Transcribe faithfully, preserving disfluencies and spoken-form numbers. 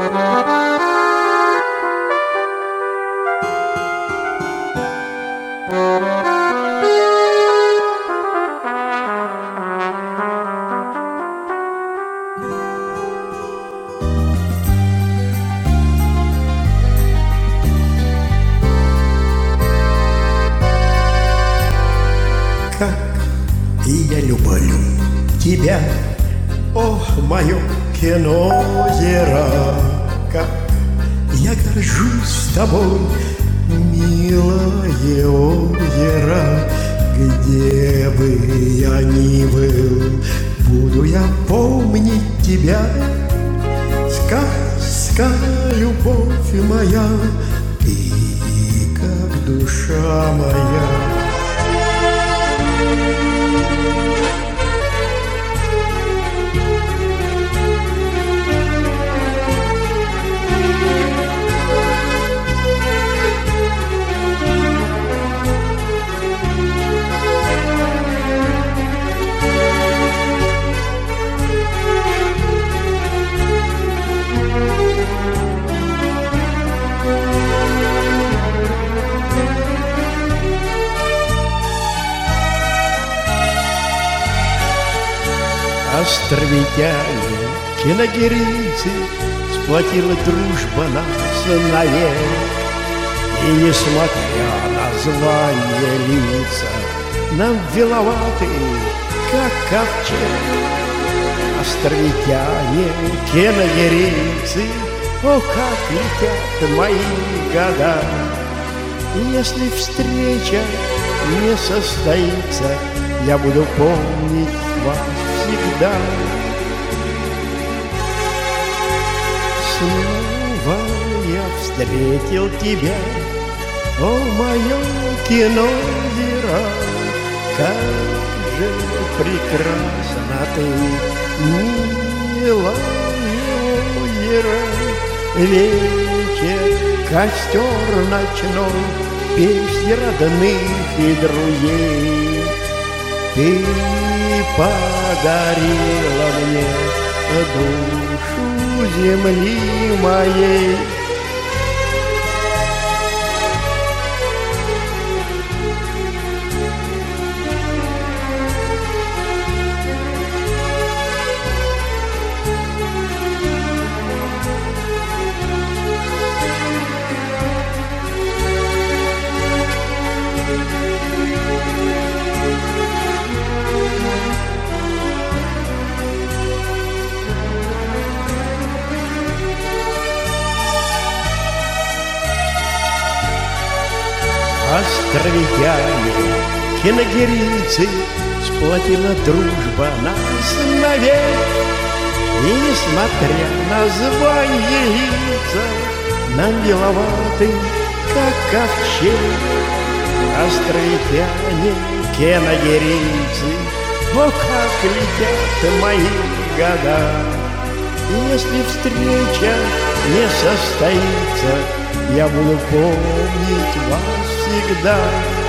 Как и я люблю тебя, о, мое киноозеро, как я горжусь тобой, милое озеро. Где бы я ни был, буду я помнить тебя. Сказка, любовь моя, ты как душа моя. Островитяне, киногерийцы, сплотила дружба нас навек. И несмотря на звание лица, нам виноваты, как ковчег. Островитяне, киногерийцы, о, как летят мои года. И если встреча не состоится, я буду помнить вас всегда. Снова я встретил тебя, о, мое киноозеро. Как же прекрасна ты, милое озеро. Вечер, костер ночной, песни родных и друзей. Ты подарила мне душу земли моей. Островитяне, киногерийцы, сплотила дружба нас навек. И несмотря на звание лица, нам беловаты, как ковчег. Островитяне, киногерийцы, о, как летят мои года. И если встреча не состоится, я буду помнить вас всегда.